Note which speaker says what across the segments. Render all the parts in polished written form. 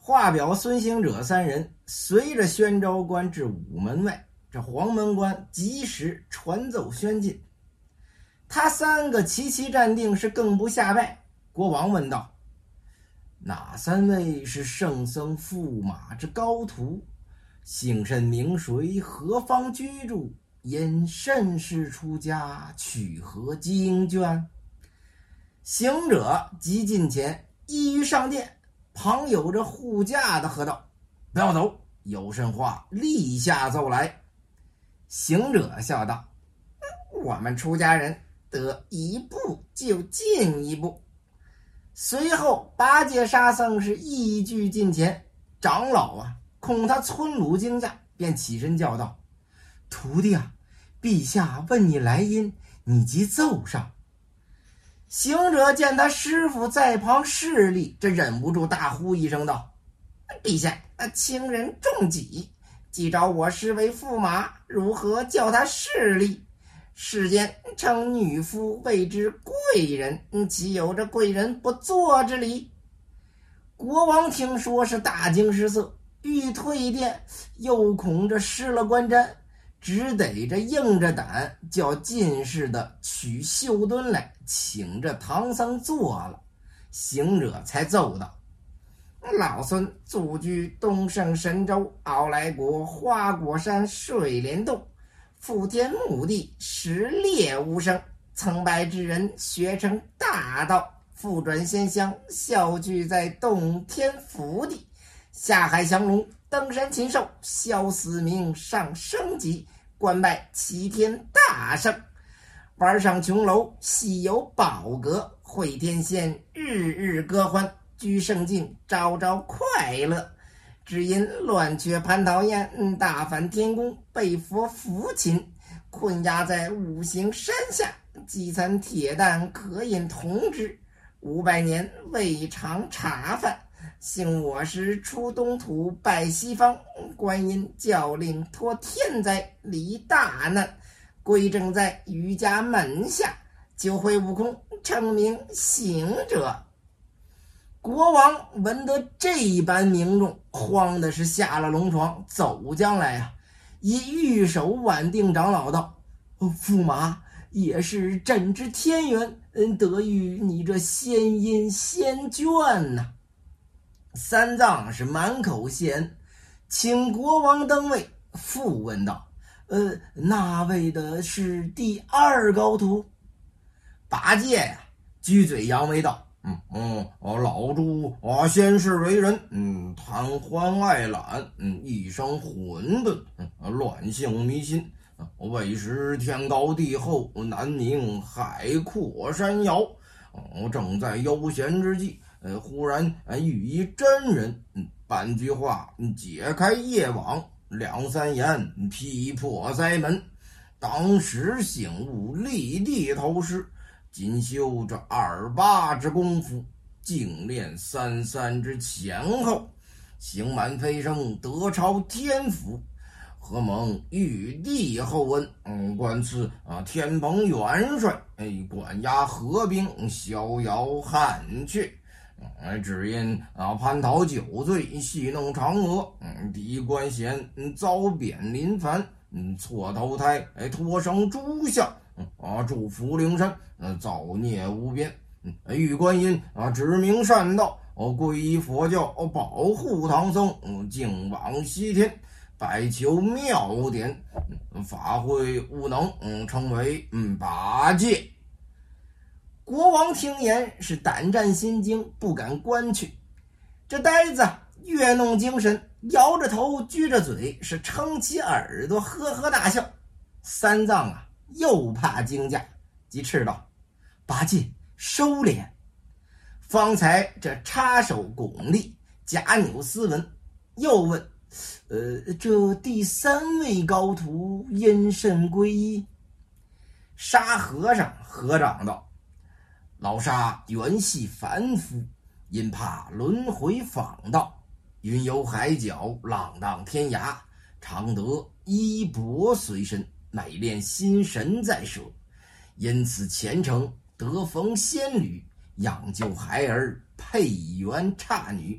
Speaker 1: 话表孙行者三人随着宣昭官至午门外，这黄门关及时传奏宣进。他三个齐齐站定，是更不下拜。国王问道：哪三位是圣僧驸马之高徒？姓甚名谁？何方居住？因甚事出家？取何经卷？行者即近前，依于上殿，旁有着护驾的喝道：不要走，有甚话立下奏来。行者笑道：我们出家人得一步就进一步。随后八戒沙僧是一句近前，长老啊恐他村鲁惊驾，便起身叫道：徒弟啊，陛下问你来因，你即奏上。行者见他师傅在旁势力，这忍不住大呼一声道：陛下，轻人重己，既召我师为驸马，如何叫他势力？世间称女夫谓之贵人，岂有这贵人不做之理？国王听说是大惊失色，欲退殿，又恐着失了官瞻，只得这硬着胆叫进士的取绣墩来，请着唐僧坐了。行者才奏道：老孙祖居东胜神州傲来国花果山水帘洞，福田墓地实猎无声，曾拜之人学成大道，复转仙乡效聚在洞天福地，下海降龙，登山禽兽，消死命，上升级，官拜齐天大圣，玩上琼楼，西有宝阁，会天仙日日歌欢，居圣境，朝朝快乐。只因乱却蟠桃宴，大反天宫，被佛扶擒，困压在五行山下，饥餐铁蛋，可饮同之。500年未尝茶饭，幸我时出东土拜西方，观音教令脱天灾，离大难，归正在瑜伽门下，就会悟空，称名行者。国王闻得这般名众，慌的是下了龙床，走将来啊，以玉手挽定长老道：驸马也是朕之天缘，得遇你这仙音仙眷呐。三藏是满口谢恩，请国王登位，复问道：那位的是第二高徒？八戒呀撅嘴扬眉道：老猪先是为人，贪欢爱懒，一生混沌，乱性迷心，为时天高地厚，难明海阔山遥。正在悠闲之际，忽然遇一真人，半句话解开业网，2、3言劈破灾门。当时醒悟，立地投师，今修这2、8之功夫，精练3、3之前后，行满飞升，得超天府。何蒙玉帝厚恩，官赐天蓬元帅，管押河兵，逍遥汉阙。只因蟠桃酒醉，戏弄嫦娥，敌官衔遭贬临凡，错投胎，托生诸相，祝福灵山，造孽无边。玉观音指明善道，皈依佛教，保护唐僧，敬往西天，拜求妙典，法会无能，称为八戒。国王听言是胆战心惊，不敢观去。这呆子越弄精神，摇着头撅着嘴，是撑起耳朵呵呵大笑。三藏又怕惊驾，即斥道：八戒收敛！方才这插手拱立，假扭斯文，又问：这第3位高徒因甚皈依？沙和尚合掌道：老沙原系凡夫，因怕轮回访道，云游海角，浪荡天涯，常得衣钵随身，每恋心神在舍，因此虔诚，得逢仙侣，养就孩儿，配缘差女，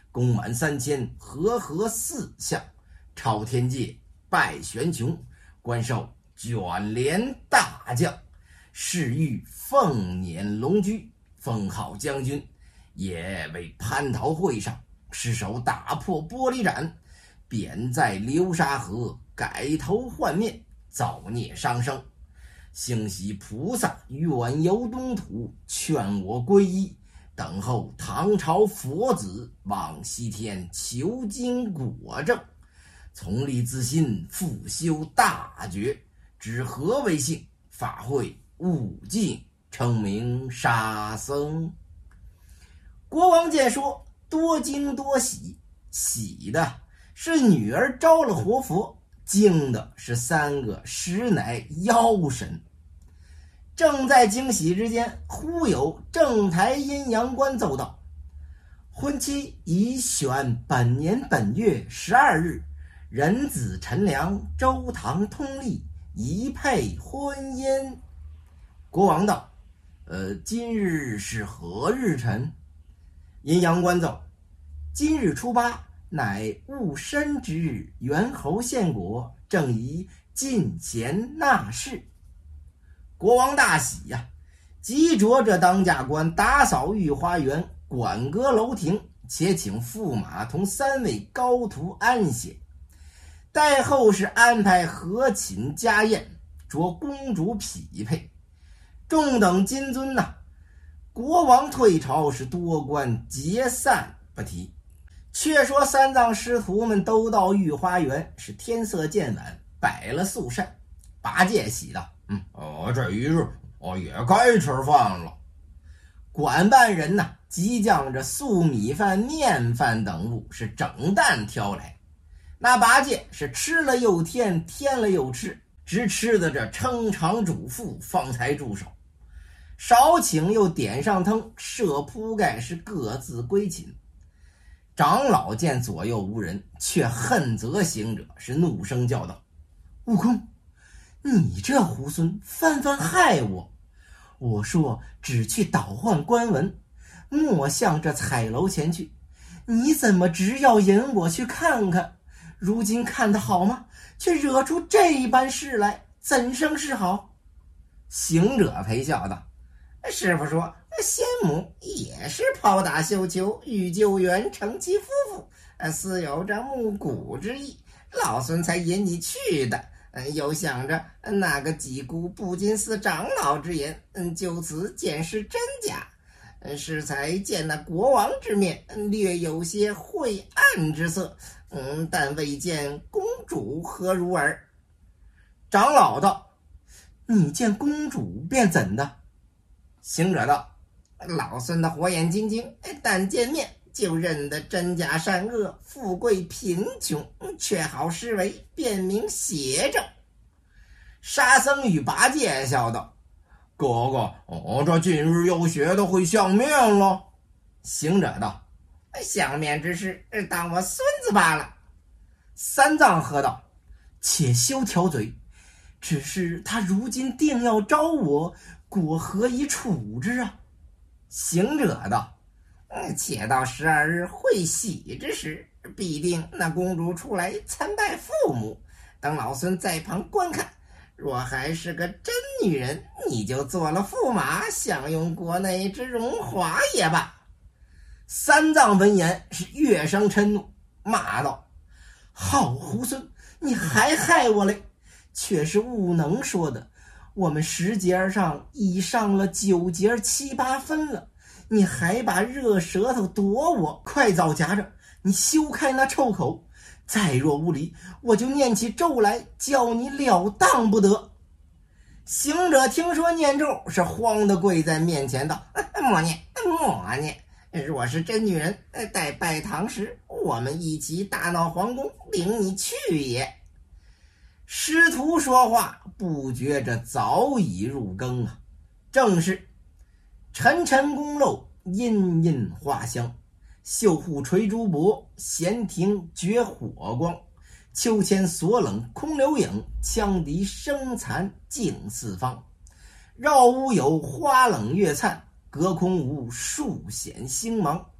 Speaker 1: 功满3000，和合4项，超天界，拜玄穹，官授卷帘大将，仕御凤辇龙驹，封号将军，也为蟠桃会上失手打破玻璃盏，贬在流沙河，改头换面，造孽伤生。幸喜菩萨远游东土，劝我皈依，等候唐朝佛子往西天求经果证，从立自心，复修大觉，知何为性，法会悟净，称名沙僧。国王见说，多惊多喜，喜的是女儿招了活佛，惊的是3个实乃妖神。正在惊喜之间，忽有正台阴阳官奏道：婚期已选本年本月12日，人子陈良，周堂通例，一配婚姻。国王道：今日是何日辰？阴阳官奏：今日初8，乃戊申之日，猿猴献果，正宜进贤纳士。国王大喜呀，急着这当家官打扫御花园，管阁楼亭，且请驸马同3位高徒安歇。待后是安排和寝家宴，着公主匹配。众等金尊呐，国王退朝，是多官解散不提。却说3藏师徒们都到御花园，是天色渐晚，摆了素膳。八戒喜道：这一日也该吃饭了。管办人呐，即将这素米饭、面饭等物是整担挑来。那八戒是吃了又添，添了又吃，只吃的这称肠主腹，方才住手。少请又点上灯，设铺盖，是各自归寝。长老见左右无人，却恨责行者，是怒声叫道：悟空，你这猢狲，番番害我！我说只去倒换官文，莫向这彩楼前去，你怎么只要引我去看看？如今看得好吗？却惹出这般事来，怎生是好？行者陪笑道：师傅说，仙母也是抛打绣球，欲救援成其夫妇，似有这木骨之意，老孙才引你去的。又想着那个几姑不仅似长老之言，就此检视真假。适才见那国王之面，略有些晦暗之色，但未见公主何如耳。长老道：你见公主便怎的？行者道：老孙的火眼金睛，但见面就认得真假善恶，富贵贫穷，却好施为，辨明邪正。沙僧与八戒笑道：哥哥，这今日又学得会相面了。行者道：相面之事，当我孙子罢了。三藏喝道：且休挑嘴，只是他如今定要招我，果何以处之啊？行者道：且到12日会喜之时，必定那公主出来参拜父母，等老孙在旁观看，若还是个真女人，你就做了驸马，享用国内之荣华也罢。三藏闻言是越生嗔怒，骂道：好猢狲，你还害我嘞！却是悟能说的，我们10节上已上了9节7、8分了，你还把热舌头夺我，快早夹着，你休开那臭口，再若无礼，我就念起咒来，叫你了当不得。行者听说念咒，是慌得跪在面前道：莫念莫念，若是真女人，待拜堂时，我们一起大闹皇宫，领你去也。师徒说话，不觉着早已入更啊。正是沉沉宫漏，阴阴花香，绣户垂珠箔，闲庭绝火光。秋千锁冷空留影，羌笛声残静四方。绕屋有花冷月灿，隔空无树显星芒。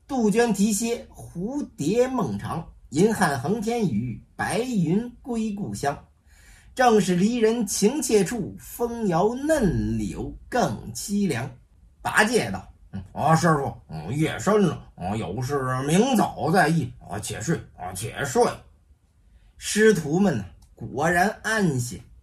Speaker 1: 杜鹃啼歇，蝴蝶梦长，银汉横天宇，白云归故乡。正是离人情切处，风摇嫩柳更凄凉。八戒道：师傅，夜深了，有事明早再议，且睡，且睡。师徒们果然安歇。